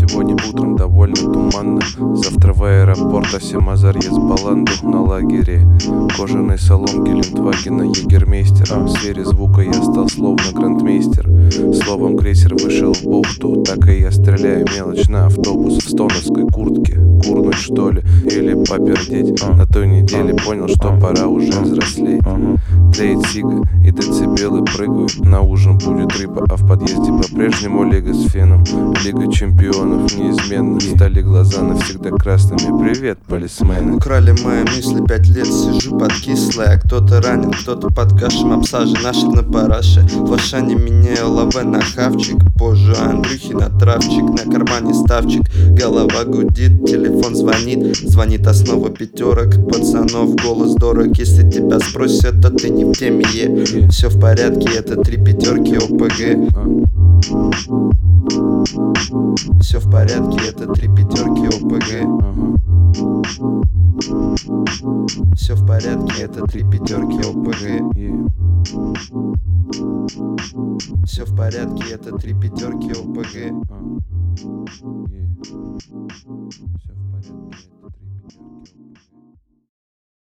Сегодня утром довольно туманно. Завтра в аэропорт, а Семазар ест баланду на лагере. Кожаные соломки Лимтвагена Егермейстер. В сфере звука я стал словно грандмейстер. Словом, крейсер вышел в бухту. Так и я стреляю мелочь на автобус в стоновской куртке. Курнуть что ли? Или попердеть? На той неделе понял, что пора уже взрослеть. Тлеет сига и децибелы прыгают. На ужин будет рыба, а в подъезде по-прежнему Лига с феном. Лига чемпионов неизменно. Стали глаза навсегда красными. Привет, полисмены. Украли мои мысли, 5 лет сижу под кислое. Кто-то ранен, кто-то под кашем обсажен. Наши на параше, в Ашане меняю лаве на хавчик. Позже Андрюхи на травчик, на кармане ставчик. Голова гудит, телефон звонит. Звонит основа пятерок, пацанов голос дорог. Если тебя спросят, то ты не в теме, Все в порядке, это 3 пятерки ОПГ. Все в порядке, это 3 пятерки ОПГ. Все в порядке, это 3 пятерки ОПГ. Все в порядке, это 3 пятерки ОПГ. Все в порядке, это 3 пятерки ОПГ.